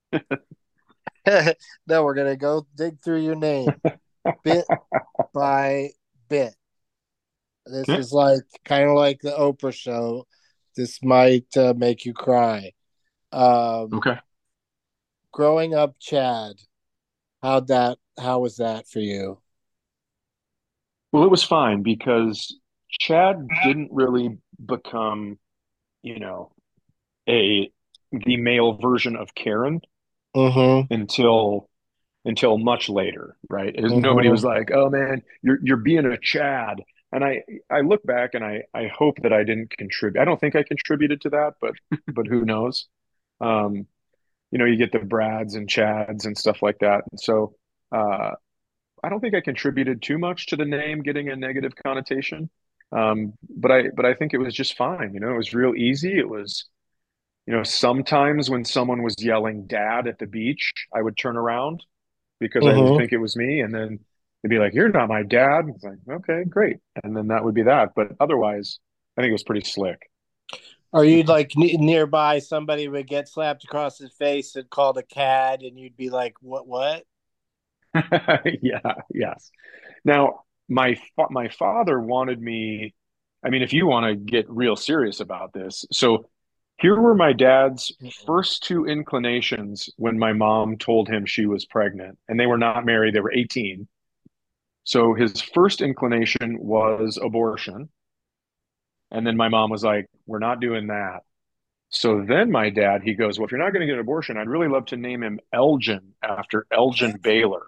no, we're gonna go dig through your name bit by bit. This Okay. is like kind of like the Oprah show. This might make you cry. Um, Okay. growing up, Chad, how was that for you? Well, it was fine because Chad didn't really become, you know, the male version of Karen Mm-hmm. until much later, right? Nobody was Mm-hmm. like, "Oh man, you're being a Chad." And I look back and I hope that I didn't contribute. I don't think I contributed to that, but who knows? Um, you get the Brads and Chads and stuff like that. And so uh, I don't think I contributed too much to the name getting a negative connotation. But I think it was just fine. It was real easy. It was, sometimes when someone was yelling "Dad" at the beach, I would turn around because I would Mm-hmm. think it was me, and then they'd be like, "You're not my dad." It's like, okay, great, and then that would be that. But otherwise, I think it was pretty slick. Or you'd like nearby, somebody would get slapped across his face and called a cad, and you'd be like, "What? What?" Yeah, yes. Now, my father wanted me. I mean, if you want to get real serious about this, so here were my dad's first two inclinations when my mom told him she was pregnant, and they were not married; they were 18. So his first inclination was abortion. And then my mom was like, "We're not doing that." So then my dad, he goes, "Well, if you're not going to get an abortion, I'd really love to name him Elgin after Elgin Baylor."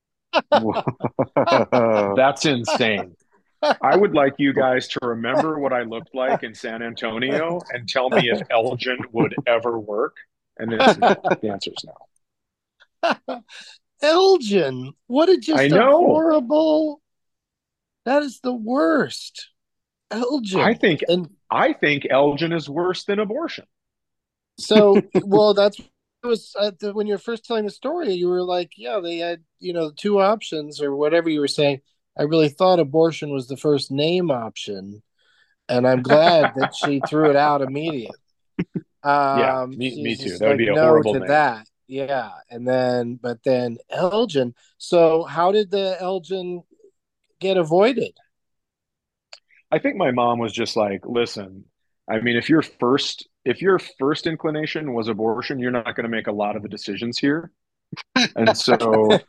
That's insane. I would like you guys to remember what I looked like in San Antonio and tell me if Elgin would ever work. And it's no. The answer is no. Elgin, what a I just a know. horrible. That is the worst. I Elgin, think and I think Elgin is worse than abortion. so well, that's was when you're first telling the story, you were like, yeah, they had two options or whatever you were saying. I really thought abortion was the first name option, and I'm glad that she threw it out immediately. Yeah, me She's too. just That would like be a no horrible to name. that. Yeah, and then Elgin. So how did the Elgin get avoided? I think my mom was just like, listen, I mean, if your first inclination was abortion, you're not going to make a lot of the decisions here. And so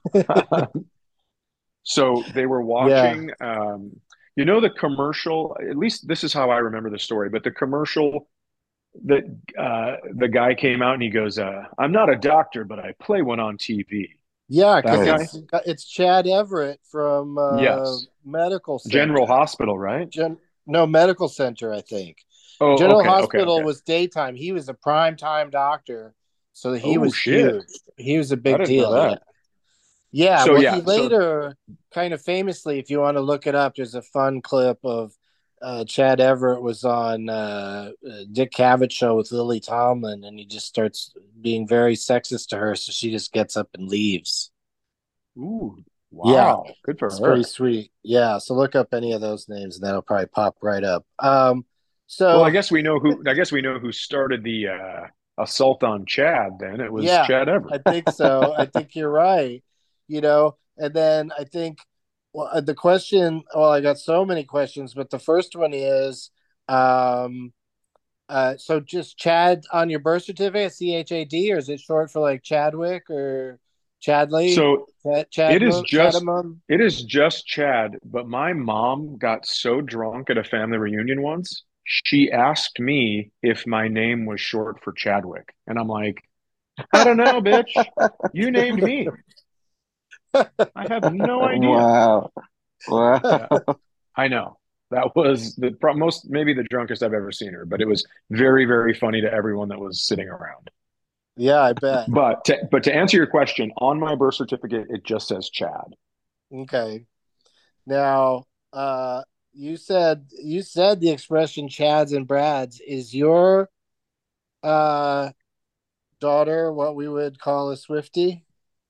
so they were Yeah, watching the commercial, at least this is how I remember the story, but the commercial that the guy came out and he goes, "I'm not a doctor, but I play one on TV." yeah, That because guy? it's Chad Everett from Yes. Medical General Center. Hospital, right? No, Medical Center, I think. Oh, General okay, okay, Hospital okay. was daytime. He was a prime time doctor, so he Oh was shit. huge. He was a I big didn't know deal. Yeah. that. Yeah, So well, yeah, he so later kind of famously, if you want to look it up, there's a fun clip of Chad Everett was on Dick Cavett show with Lily Tomlin, and he just starts being very sexist to her, so she just gets up and leaves. ooh, Yeah, wow, good for it's pretty her. sweet. Yeah, so look up any of those names, and that'll probably pop right up. Well, I So guess we know who. I guess we know who started the assault on Chad. Then it was yeah, Chad I Everett. think so. I think you're right. And then I think, well, the question. Well, I got so many questions, but the first one is, um, so just Chad on your birth certificate, CHAD, or is it short for like Chadwick or Chadley, So it is just Chadamum? it is just Chad. But my mom got so drunk at a family reunion once. She asked me if my name was short for Chadwick, and I'm like, I don't know, bitch. You named me. I have no idea. Wow. Yeah, Wow. I know. That was the most, maybe the drunkest I've ever seen her, but it was very, very funny to everyone that was sitting around. Yeah, I bet. But to answer your question, on my birth certificate, it just says Chad. Okay. Now, you said the expression Chads and Brads. Is your uh daughter what we would call a Swifty?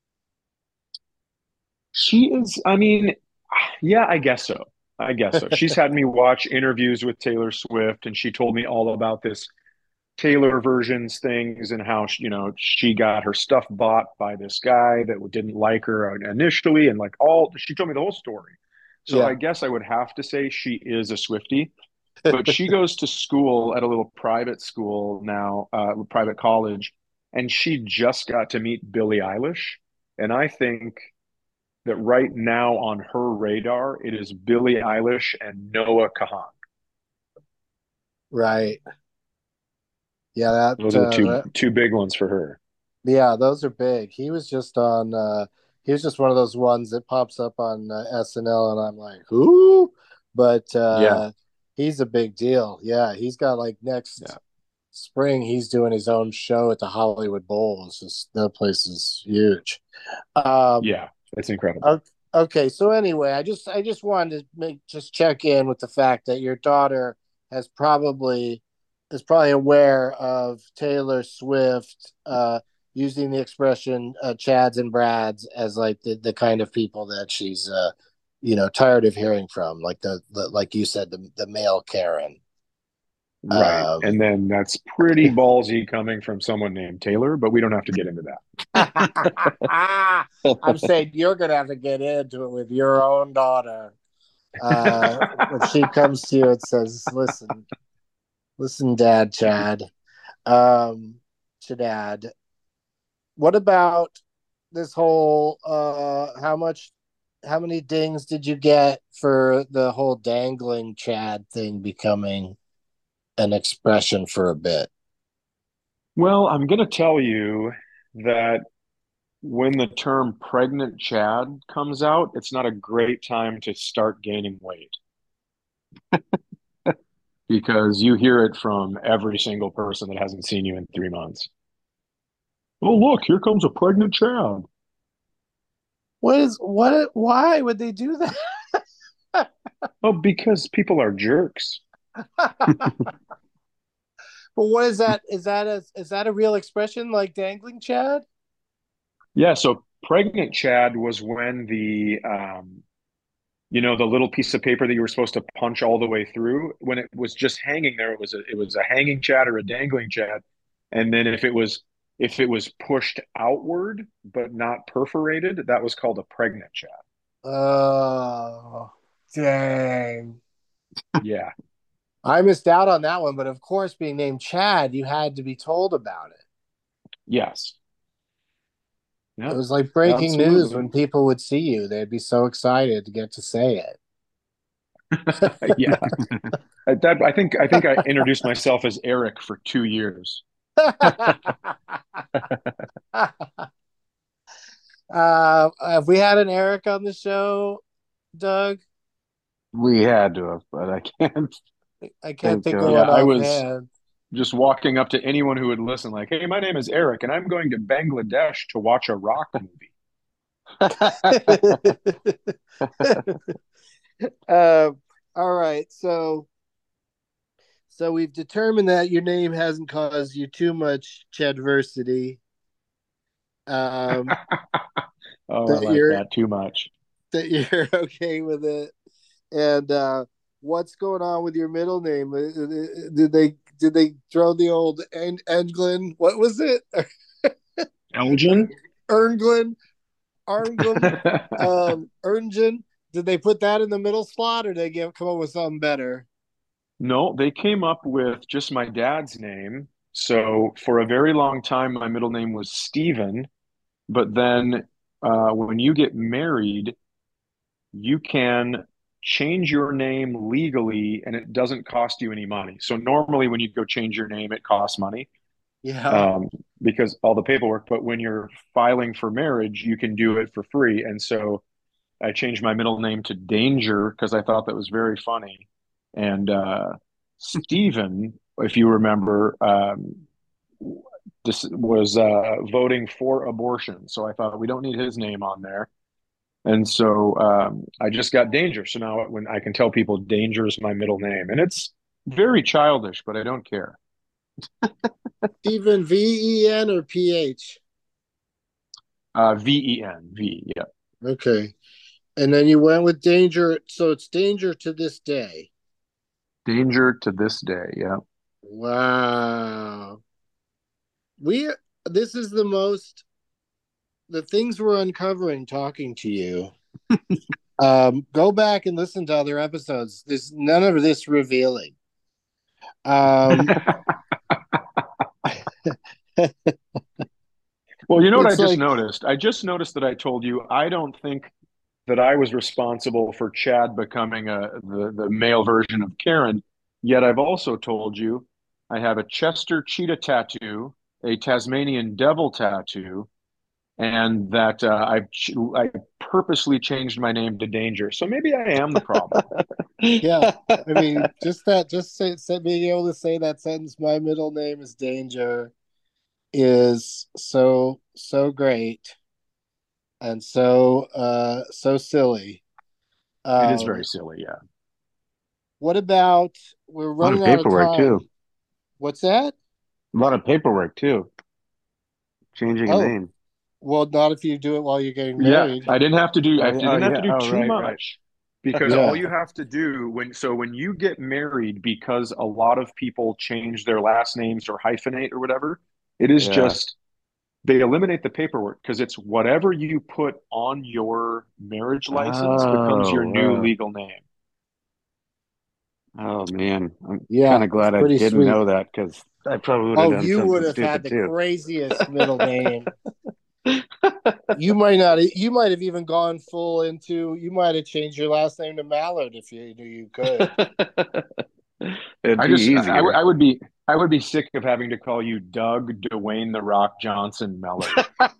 She is, I mean, yeah, I guess so. I guess so. She's had me watch interviews with Taylor Swift, and she told me all about this Taylor versions things and how she got her stuff bought by this guy that didn't like her initially, and like all she told me the whole story. So I Yeah. guess I would have to say she is a Swiftie, but she goes to school at a little private school now, private college, and she just got to meet Billie Eilish, and I think that right now on her radar it is Billie Eilish and Noah Kahan. Right. Yeah, Those are the two big ones for her. yeah, those are big. He was just on. He was just one of those ones that pops up on SNL, and I'm like, who? But Yeah. he's a big deal. Yeah, he's got like next spring, he's doing his own show at the Hollywood Bowl. It's just that place is huge. Yeah, that's incredible. Okay, so anyway, I just wanted to just check in with the fact that your daughter is probably aware of Taylor Swift using the expression Chads and Brads as like the kind of people that she's tired of hearing from, like the like you said, the male Karen. Right. And then that's pretty ballsy coming from someone named Taylor, but we don't have to get into that. I'm saying you're going to have to get into it with your own daughter. When she comes to you and says, listen, Dad, Chad, Chadad, what about this whole, how many dings did you get for the whole dangling Chad thing becoming an expression for a bit? Well, I'm going to tell you that when the term pregnant Chad comes out, it's not a great time to start gaining weight because you hear it from every single person that hasn't seen you in 3 months. Oh, look, here comes a pregnant Chad. Why would they do that? Oh, because people are jerks. But what is that? Is that a real expression, like dangling Chad? Yeah, so pregnant Chad was when the little piece of paper that you were supposed to punch all the way through, when it was just hanging there, it was a hanging Chad or a dangling Chad. And then if it was pushed outward but not perforated, that was called a pregnant Chad. Oh, dang. Yeah. I missed out on that one, but of course, being named Chad, you had to be told about it. Yes. Yep. It was like breaking news when people would see you. They'd be so excited to get to say it. Yeah. I think I introduced myself as Eric for 2 years. Have we had an Eric on the show, Doug? We had to have, but I can't think of one. I was just walking up to anyone who would listen, like, "Hey, my name is Eric, and I'm going to Bangladesh to watch a rock movie." All right, so we've determined that your name hasn't caused you too much Chadversity. I like that too much. That you're okay with it. And what's going on with your middle name? Did they throw the old Englin? What was it? Elgin? Ernglin? Erngen? Did they put that in the middle slot, or did they come up with something better? No, they came up with just my dad's name. So for a very long time, my middle name was Stephen. But then when you get married, you can change your name legally and it doesn't cost you any money. So normally when you go change your name, it costs money. Yeah. Because all the paperwork, but when you're filing for marriage, you can do it for free. And so I changed my middle name to Danger because I thought that was very funny. And Stephen, if you remember, this was voting for abortion. So I thought we don't need his name on there. And so I just got Danger. So now when I can tell people Danger is my middle name, and it's very childish, but I don't care. Stephen, V-E-N or P-H? V-E-N, V, yeah. Okay. And then you went with Danger. So it's Danger to this day. Danger to this day, yeah. Wow. This is the things we're uncovering talking to you. Go back and listen to other episodes. There's none of this revealing. Well, you know what I just noticed? I just noticed that I told you I don't think that I was responsible for Chad becoming the male version of Karen. Yet I've also told you I have a Chester cheetah tattoo, a Tasmanian devil tattoo, and that I purposely changed my name to Danger. So maybe I am the problem. Yeah, I mean, just being able to say that sentence, my middle name is Danger, is so great and so silly. It is very silly, yeah. What about we're A lot of running out of paperwork time? too. What's that? A lot of paperwork too. Changing a Oh, name. well, not if you do it while you're getting Yeah, married. I didn't have to do Oh, too right, right. much because all Yeah. you have to do when you get married, because a lot of people change their last names or hyphenate or whatever, it is Yeah. just they eliminate the paperwork because it's whatever you put on your marriage license becomes your new Oh, legal name. oh man. I'm Yeah, kind of it's glad I pretty didn't sweet. know that because I probably would have Oh, done you would something have had stupid the too. craziest middle name. You might have even gone full into, you might have changed your last name to Mallard if you knew you could. It'd I be just easier. I would be sick of having to call you Doug Dwayne the Rock Johnson Mellor.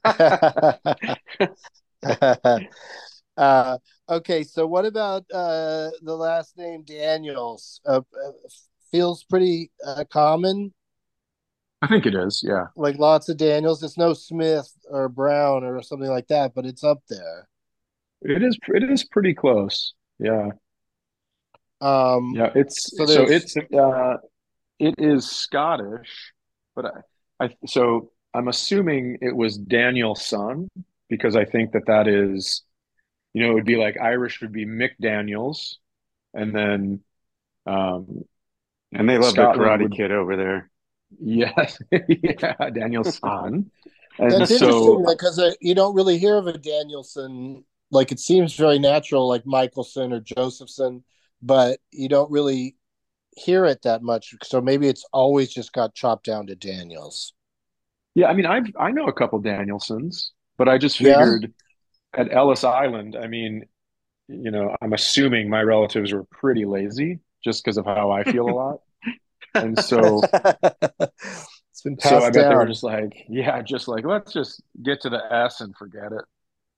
Okay, so what about the last name Daniels? Feels pretty common, I think it is, yeah. like lots of Daniels. It's no Smith or Brown or something like that, but it's up there. It is pretty close. Yeah. Um, Yeah, so there's it is Scottish, but so I'm assuming it was Daniel's son because I think that is, it would be like Irish would be Mick Daniels, and then um, And they love the Scotland Karate would, Kid over there. yes, yeah, Daniel's son, and That's so interesting because you don't really hear of a Danielson. Like it seems very natural, like Michelson or Josephson, but you don't really hear it that much. So maybe it's always just got chopped down to Daniels. yeah, I mean I know a couple Danielsons, but I just Yeah. figured at Ellis Island, I mean, I'm assuming my relatives were pretty lazy just because of how I feel a lot. And so, It's been so I passed bet they were down. just like, yeah, just like, let's just get to the S and forget it.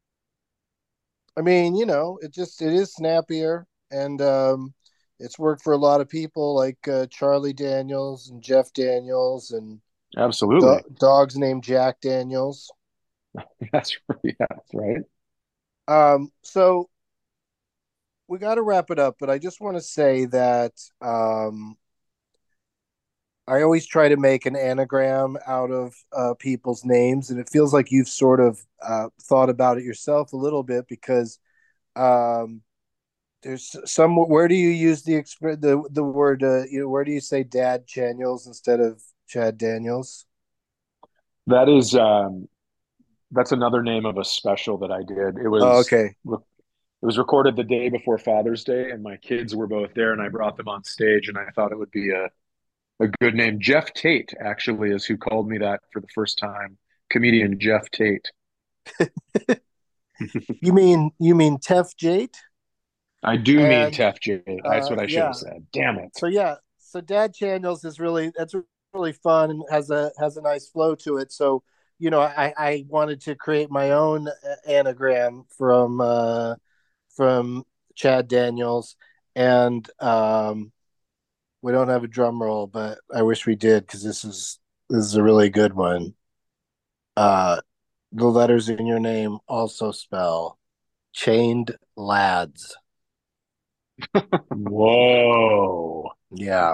I mean, it is snappier, and it's worked for a lot of people like Charlie Daniels and Jeff Daniels and Absolutely. dogs named Jack Daniels. Yeah, that's right. So we got to wrap it up, but I just want to say that I always try to make an anagram out of people's names, and it feels like you've sort of thought about it yourself a little bit because um, there's some. Where do you use the word? Where do you say Dad Daniels instead of Chad Daniels? That is, that's another name of a special that I did. Oh, okay. It was recorded the day before Father's Day, and my kids were both there, and I brought them on stage, and I thought it would be a good name. Jeff Tate actually is who called me that for the first time. Comedian Jeff Tate. You mean Tef Jate? I do mean And Tef Tate. That's what I should have yeah. said. Damn it. So Dad Channels is that's really fun and has a nice flow to it. So I wanted to create my own anagram from Chad Daniels, and we don't have a drum roll, but I wish we did because this is a really good one. The letters in your name also spell chained lads. Whoa. Yeah.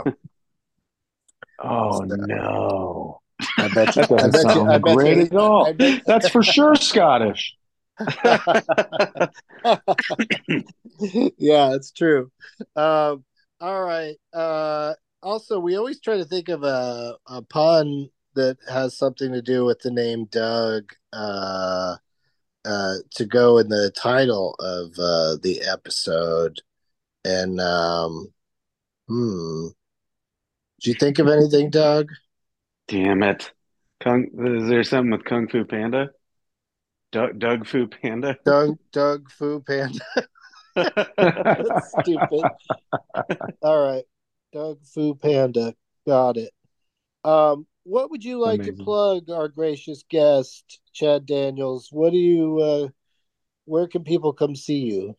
Oh So, no. I bet you. That doesn't sound great at I all. bet. That's for sure Scottish. Yeah, it's true. All right. Also, we always try to think of a pun that has something to do with the name Doug to go in the title of the episode. And do you think of anything, Doug? Damn it. Is there something with Kung Fu Panda? Doug Fu Panda? Doug Fu Panda. That's stupid. All right. Doug Fu Panda. Got it. What would you like to Amazing. plug, our gracious guest, Chad Daniels? What do you? Where can people come see you?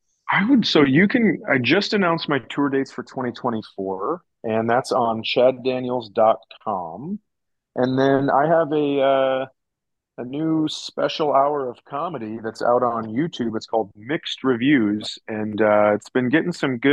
I just announced my tour dates for 2024, and that's on chaddaniels.com. And then I have a new special hour of comedy that's out on YouTube. It's called Mixed Reviews, and it's been getting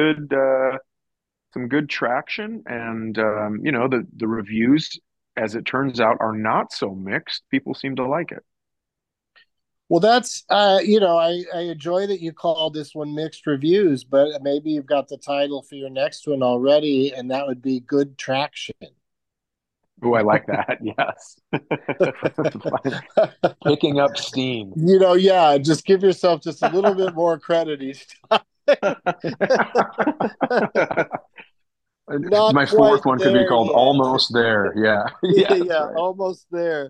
some good traction. And the reviews, as it turns out, are not so mixed. People seem to like it. Well, that's I enjoy that you called this one mixed reviews, but maybe you've got the title for your next one already, and that would be Good Traction. Oh, I like that. Yes. Picking up steam. Yeah, just give yourself just a little bit more credit each time. Not My quite fourth one could be there called yet. Almost There. Yeah. Yeah, that's Yeah, right. almost there.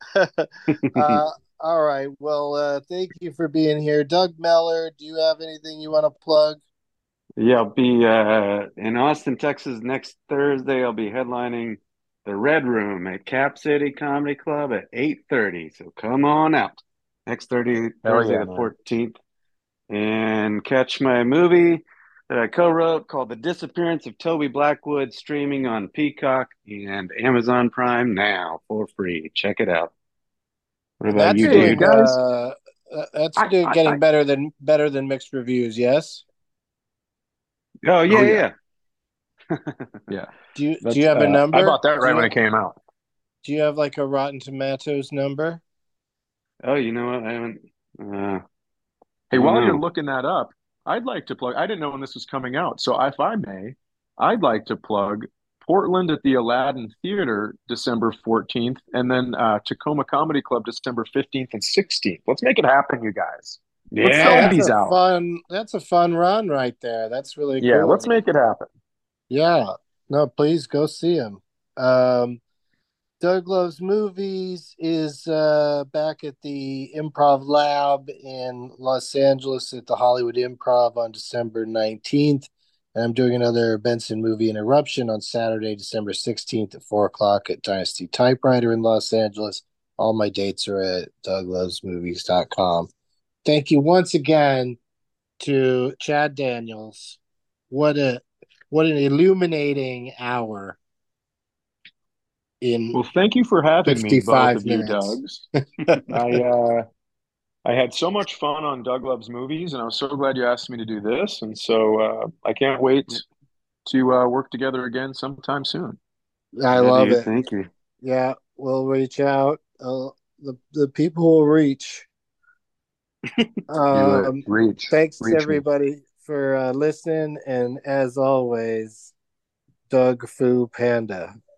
All right. Well, thank you for being here. Doug Meller, do you have anything you want to plug? Yeah, I'll be in Austin, Texas next Thursday. I'll be headlining the Red Room at Cap City Comedy Club at 8:30. So come on out next Hell Thursday yeah, the man. 14th, and catch my movie that I co-wrote called The Disappearance of Toby Blackwood, streaming on Peacock and Amazon Prime now for free. Check it out. What And about that's you, Hey, you doing dude? guys, that's I, doing I, I getting better than mixed reviews, yes? Oh oh yeah, yeah, yeah. yeah. Do you That's have a I number? bought that right when it came out. Do you have like a Rotten Tomatoes number? Oh, you know what? I haven't. I Hey, don't while you're know. looking that up, I'd like to plug. I didn't know when this was coming out, so if I may, I'd like to plug Portland at the Aladdin Theater December 14th, and then Tacoma Comedy Club December 15th and 16th. Let's make it happen, you guys. Let's Hey, sell Yeah. these out. that's a fun run right there. That's really Yeah, let's cool. make it happen. Yeah. No, please go see him. Um, Doug Loves Movies is back at the Improv Lab in Los Angeles at the Hollywood Improv on December 19th. And I'm doing another Benson movie interruption on Saturday, December 16th at 4 o'clock at Dynasty Typewriter in Los Angeles. All my dates are at douglovesmovies.com. Thank you once again to Chad Daniels. What a what an illuminating hour in Well, thank you for having me, both 55 of you, minutes. Dougs. I had so much fun on Doug Loves Movies, and I was so glad you asked me to do this. And so I can't wait to work together again sometime soon. I Yeah, love dude. it. Thank you. Yeah, we'll reach out. The people will reach. Do it. Reach. Thanks Reach me. everybody for listening, and as always, Doug Fu Panda.